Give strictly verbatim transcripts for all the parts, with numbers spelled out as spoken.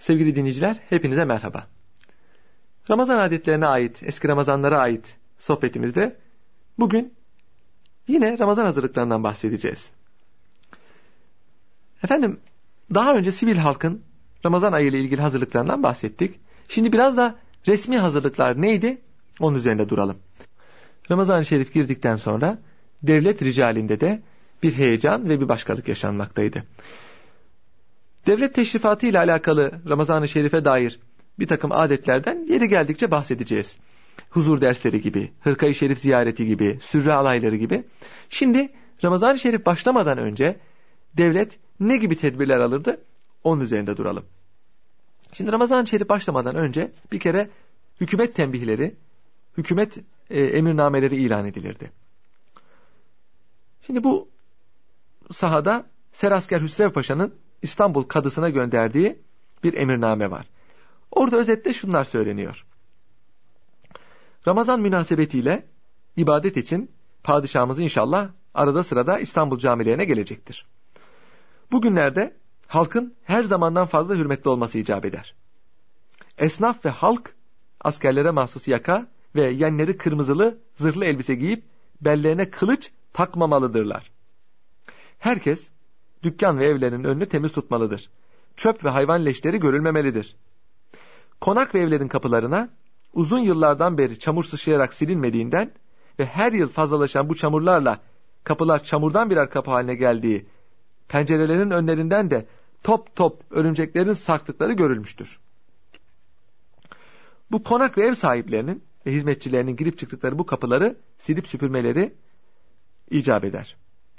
Sevgili dinleyiciler, hepinize merhaba. Ramazan adetlerine ait, eski Ramazanlara ait sohbetimizde bugün yine Ramazan hazırlıklarından bahsedeceğiz. Efendim, daha önce sivil halkın Ramazan ayı ile ilgili hazırlıklarından bahsettik. Şimdi biraz da resmi hazırlıklar neydi? Onun üzerinde duralım. Ramazan-ı Şerif girdikten sonra devlet ricalinde de bir heyecan ve bir başkalık yaşanmaktaydı. Devlet teşrifatı ile alakalı Ramazan-ı Şerif'e dair bir takım adetlerden yeri geldikçe bahsedeceğiz. Huzur dersleri gibi, hırka-i şerif ziyareti gibi, sürre alayları gibi. Şimdi Ramazan-ı Şerif başlamadan önce devlet ne gibi tedbirler alırdı? Onun üzerinde duralım. Şimdi Ramazan-ı Şerif başlamadan önce bir kere hükümet tembihleri, hükümet e, emirnameleri ilan edilirdi. Şimdi bu sahada Serasker Hüsrev Paşa'nın İstanbul Kadısı'na gönderdiği bir emirname var. Orada özetle şunlar söyleniyor. Ramazan münasebetiyle ibadet için padişahımız inşallah arada sırada İstanbul camilerine gelecektir. Bugünlerde halkın her zamandan fazla hürmetli olması icap eder. Esnaf ve halk askerlere mahsus yaka ve yenleri kırmızılı zırhlı elbise giyip bellerine kılıç takmamalıdırlar. Herkes dükkan ve evlerin önünü temiz tutmalıdır. Çöp ve hayvan leşleri görülmemelidir. Konak ve evlerin kapılarına uzun yıllardan beri çamur sıçrayarak silinmediğinden ve her yıl fazlalaşan bu çamurlarla kapılar çamurdan birer kapı haline geldiği, pencerelerin önlerinden de top top örümceklerin sarktıkları görülmüştür. Bu konak ve ev sahiplerinin ve hizmetçilerinin girip çıktıkları bu kapıları silip süpürmeleri icap eder.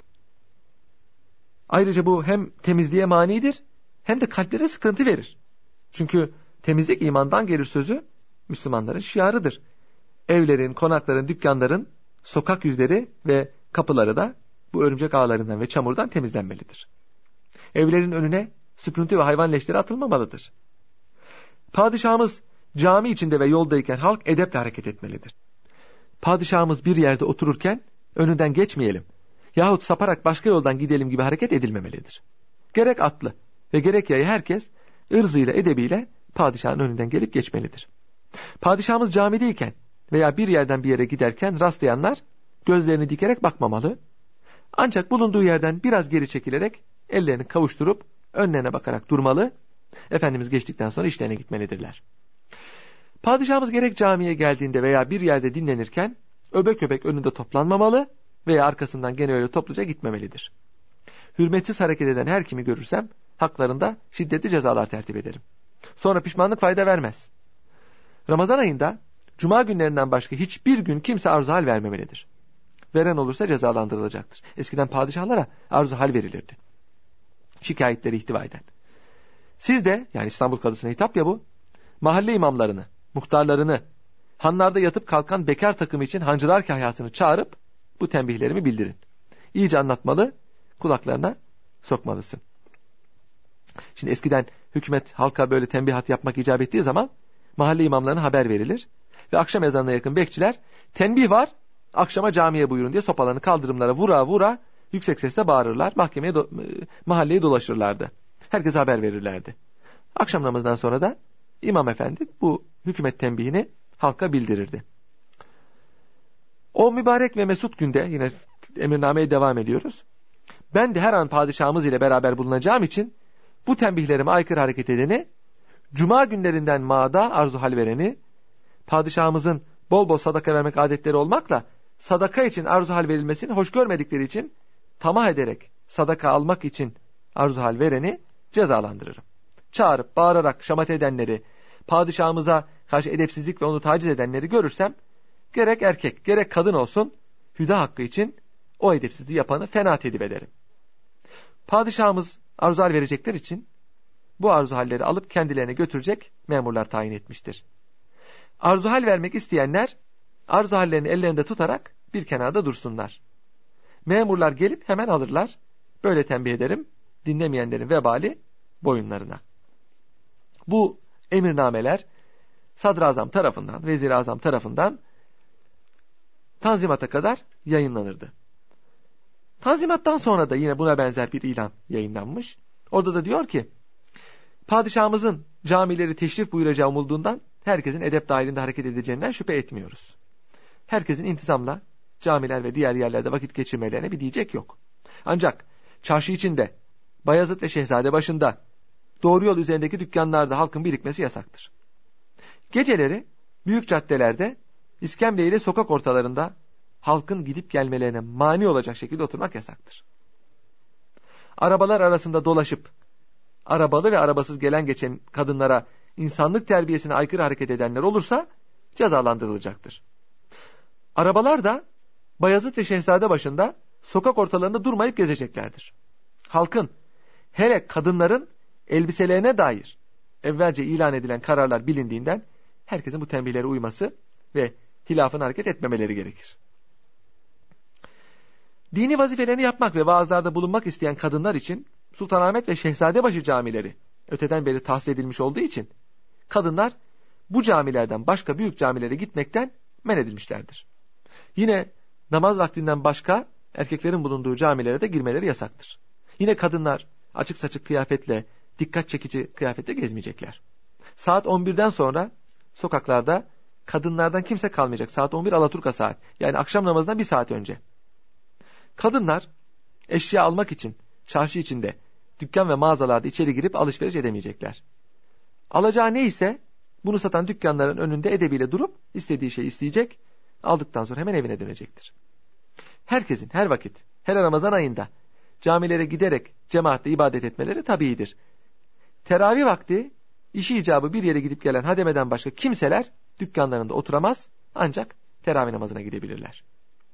Ayrıca bu hem temizliğe manidir hem de kalplere sıkıntı verir. Çünkü temizlik imandan gelir sözü Müslümanların şiarıdır. Evlerin, konakların, dükkanların, sokak yüzleri ve kapıları da bu örümcek ağlarından ve çamurdan temizlenmelidir. Evlerin önüne süprüntü ve hayvan leşleri atılmamalıdır. Padişahımız cami içinde ve yoldayken halk edeple hareket etmelidir. Padişahımız bir yerde otururken önünden geçmeyelim yahut saparak başka yoldan gidelim gibi hareket edilmemelidir. Gerek atlı ve gerek yayı herkes ırzıyla edebiyle padişahın önünden gelip geçmelidir. Padişahımız camideyken veya bir yerden bir yere giderken rastlayanlar gözlerini dikerek bakmamalı. Ancak bulunduğu yerden biraz geri çekilerek ellerini kavuşturup önlerine bakarak durmalı. Efendimiz geçtikten sonra işlerine gitmelidirler. Padişahımız gerek camiye geldiğinde veya bir yerde dinlenirken öbek öbek önünde toplanmamalı veya arkasından gene öyle topluca gitmemelidir. Hürmetsiz hareket eden her kimi görürsem haklarında şiddetli cezalar tertip ederim. Sonra pişmanlık fayda vermez. Ramazan ayında cuma günlerinden başka hiçbir gün kimse arzu hal vermemelidir. Veren olursa cezalandırılacaktır. Eskiden padişahlara arzu hal verilirdi. Şikayetleri ihtiva eden. Siz de, yani İstanbul Kadısı'na hitap ya bu, mahalle imamlarını, muhtarlarını, hanlarda yatıp kalkan bekar takımı için hancılar kahyasını çağırıp bu tembihlerimi bildirin. İyice anlatmalı, kulaklarına sokmalısın. Şimdi eskiden hükümet halka böyle tembihat yapmak icap ettiği zaman mahalle imamlarına haber verilir ve akşam ezanına yakın bekçiler tenbih var, akşama camiye buyurun diye sopalarını kaldırımlara vura vura yüksek sesle bağırırlar, mahkemeye do- mahalleye dolaşırlardı. Herkese haber verirlerdi. Akşam namazından sonra da imam efendi bu hükümet tembihini halka bildirirdi. O mübarek ve mesut günde yine emirnameye devam ediyoruz. Ben de her an padişahımız ile beraber bulunacağım için bu tembihlerime aykırı hareket edeni, cuma günlerinden maada arzu hal vereni, padişahımızın bol bol sadaka vermek adetleri olmakla sadaka için arzu hal verilmesini hoş görmedikleri için tamah ederek sadaka almak için arzu hal vereni cezalandırırım. Çağırıp bağırarak şamat edenleri, padişahımıza karşı edepsizlik ve onu taciz edenleri görürsem gerek erkek gerek kadın olsun hüda hakkı için o edepsizliği yapanı fena tedip ederim. Padişahımız arzu hal verecekler için bu arzu halleri alıp kendilerine götürecek memurlar tayin etmiştir. Arzu hal vermek isteyenler arzu hallerini ellerinde tutarak bir kenarda dursunlar. Memurlar gelip hemen alırlar. Böyle tembih ederim, dinlemeyenlerin vebali boyunlarına. Bu emirnameler Sadrazam tarafından, Vezir-i tarafından Tanzimat'a kadar yayınlanırdı. Tanzimat'tan sonra da yine buna benzer bir ilan yayınlanmış. Orada da diyor ki, Padişahımızın camileri teşrif buyuracağı umulduğundan herkesin edep dahilinde hareket edeceğinden şüphe etmiyoruz. Herkesin intizamla camiler ve diğer yerlerde vakit geçirmelerine bir diyecek yok. Ancak çarşı içinde, Bayezid ve Şehzadebaşı'nda, doğru yol üzerindeki dükkanlarda halkın birikmesi yasaktır. Geceleri büyük caddelerde, iskemle ile sokak ortalarında halkın gidip gelmelerine mani olacak şekilde oturmak yasaktır. Arabalar arasında dolaşıp, arabalı ve arabasız gelen geçen kadınlara insanlık terbiyesine aykırı hareket edenler olursa cezalandırılacaktır. Arabalar da Bayezid ve Şehzadebaşı'nda sokak ortalarında durmayıp gezeceklerdir. Halkın, hele kadınların elbiselerine dair evvelce ilan edilen kararlar bilindiğinden herkesin bu tembihlere uyması ve hilafına hareket etmemeleri gerekir. Dini vazifelerini yapmak ve vaazlarda bulunmak isteyen kadınlar için Sultanahmet ve Şehzadebaşı camileri öteden beri tahsis edilmiş olduğu için kadınlar bu camilerden başka büyük camilere gitmekten men edilmişlerdir. Yine namaz vaktinden başka erkeklerin bulunduğu camilere de girmeleri yasaktır. Yine kadınlar açık saçık kıyafetle, dikkat çekici kıyafetle gezmeyecekler. Saat on birden sonra sokaklarda kadınlardan kimse kalmayacak. Saat on bir Alaturka saat. Yani akşam namazından bir saat önce. Kadınlar eşya almak için çarşı içinde, dükkan ve mağazalarda içeri girip alışveriş edemeyecekler. Alacağı neyse bunu satan dükkanların önünde edebiyle durup istediği şeyi isteyecek, aldıktan sonra hemen evine dönecektir. Herkesin her vakit, her Ramazan ayında camilere giderek cemaatle ibadet etmeleri tabiidir. Teravih vakti işi icabı bir yere gidip gelen hademeden başka kimseler dükkanlarında oturamaz, ancak teravih namazına gidebilirler.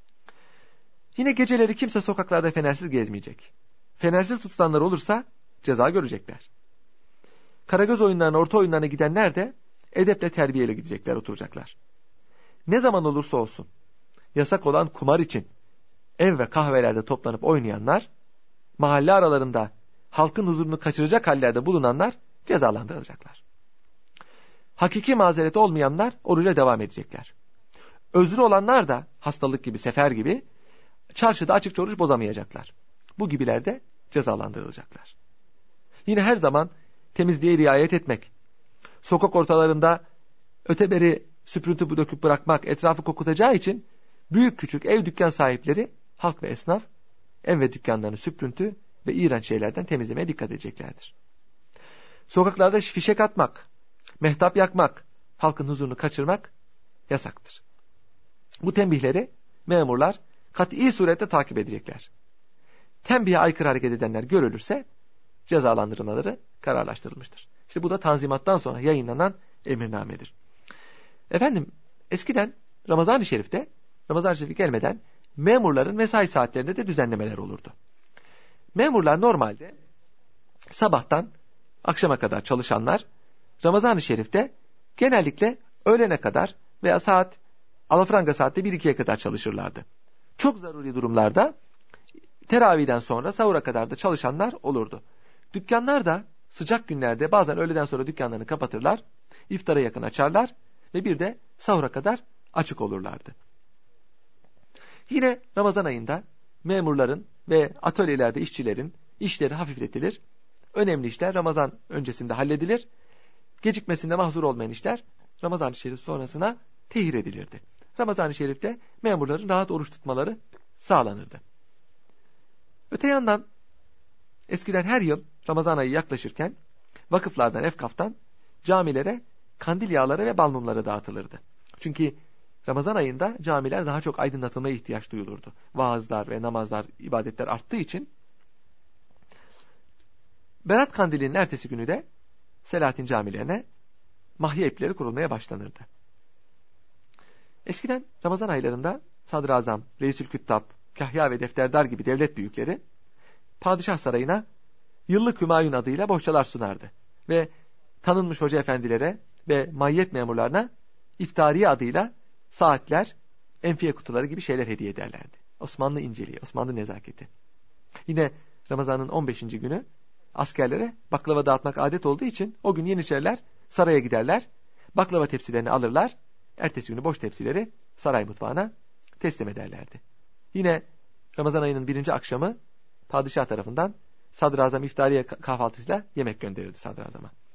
Yine geceleri kimse sokaklarda fenersiz gezmeyecek. Fenersiz tutulanlar olursa ceza görecekler. Karagöz oyunlarına, orta oyunlarına gidenler de edeple terbiyeyle gidecekler, oturacaklar. Ne zaman olursa olsun yasak olan kumar için ev ve kahvelerde toplanıp oynayanlar, mahalle aralarında halkın huzurunu kaçıracak hallerde bulunanlar cezalandırılacaklar. Hakiki mazereti olmayanlar oruca devam edecekler. Özrü olanlar da hastalık gibi, sefer gibi çarşıda açıkça oruç bozamayacaklar. Bu gibiler de cezalandırılacaklar. Yine her zaman temizliğe riayet etmek, sokak ortalarında öteberi süprüntü döküp bırakmak etrafı kokutacağı için büyük küçük ev dükkan sahipleri, halk ve esnaf ev ve dükkanlarını süprüntü ve iğrenç şeylerden temizlemeye dikkat edeceklerdir. Sokaklarda fişek atmak, mehtap yakmak, halkın huzurunu kaçırmak yasaktır. Bu tembihleri memurlar kat'i surette takip edecekler. Tembihe aykırı hareket edenler görülürse cezalandırmaları kararlaştırılmıştır. İşte bu da Tanzimat'tan sonra yayınlanan emirnamedir. Efendim, eskiden Ramazan-ı Şerif'te, Ramazan-ı Şerif gelmeden memurların mesai saatlerinde de düzenlemeler olurdu. Memurlar normalde sabahtan akşama kadar çalışanlar, Ramazan-ı Şerif'te genellikle öğlene kadar veya saat alafranga saatte bir ikiye kadar çalışırlardı. Çok zaruri durumlarda teravihden sonra sahura kadar da çalışanlar olurdu. Dükkanlar da sıcak günlerde bazen öğleden sonra dükkanlarını kapatırlar, iftara yakın açarlar ve bir de sahura kadar açık olurlardı. Yine Ramazan ayında memurların ve atölyelerde işçilerin işleri hafifletilir. Önemli işler Ramazan öncesinde halledilir. Gecikmesinde mahzur olmayan işler Ramazan-ı Şerif sonrasına tehir edilirdi. Ramazan-ı Şerif'te memurların rahat oruç tutmaları sağlanırdı. Öte yandan eskiden her yıl Ramazan ayı yaklaşırken vakıflardan, efkaftan camilere kandil yağları ve bal mumları dağıtılırdı. Çünkü Ramazan ayında camiler daha çok aydınlatılmaya ihtiyaç duyulurdu. Vaazlar ve namazlar, ibadetler arttığı için. Berat Kandili'nin ertesi günü de Selahattin camilerine mahya ipleri kurulmaya başlanırdı. Eskiden Ramazan aylarında Sadrazam, Reisül Küttab, Kahya ve Defterdar gibi devlet büyükleri padişah sarayına yıllık hümayun adıyla bohçalar sunardı ve tanınmış hoca efendilere ve maiyet memurlarına iftariye adıyla saatler, enfiye kutuları gibi şeyler hediye ederlerdi. Osmanlı inceliği, Osmanlı nezaketi. Yine Ramazan'ın on beşinci günü askerlere baklava dağıtmak adet olduğu için o gün Yeniçeriler saraya giderler, baklava tepsilerini alırlar, ertesi günü boş tepsileri saray mutfağına teslim ederlerdi. Yine Ramazan ayının birinci akşamı padişah tarafından sadrazam iftariye kahvaltısıyla yemek gönderirdi sadrazama.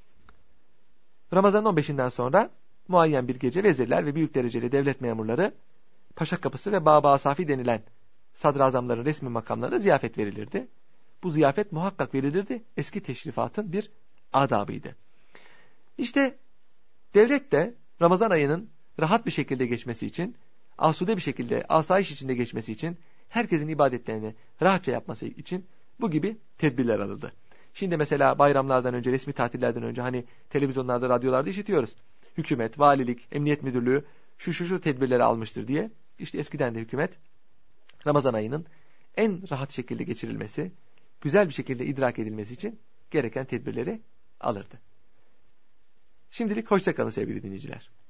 Ramazan'ın on beşinden sonra muayyen bir gece vezirler ve büyük dereceli devlet memurları Paşa Kapısı ve Bab-ı Asafi denilen sadrazamların resmi makamlarına ziyafet verilirdi. Bu ziyafet muhakkak verilirdi. Eski teşrifatın bir adabıydı. İşte devlet de Ramazan ayının rahat bir şekilde geçmesi için, asude bir şekilde, asayiş içinde geçmesi için, herkesin ibadetlerini rahatça yapması için bu gibi tedbirler alındı. Şimdi mesela bayramlardan önce, resmi tatillerden önce hani televizyonlarda, radyolarda işitiyoruz. Hükümet, valilik, emniyet müdürlüğü şu şu şu tedbirleri almıştır diye. İşte eskiden de hükümet Ramazan ayının en rahat şekilde geçirilmesi, güzel bir şekilde idrak edilmesi için gereken tedbirleri alırdı. Şimdilik hoşça kalın sevgili dinleyiciler.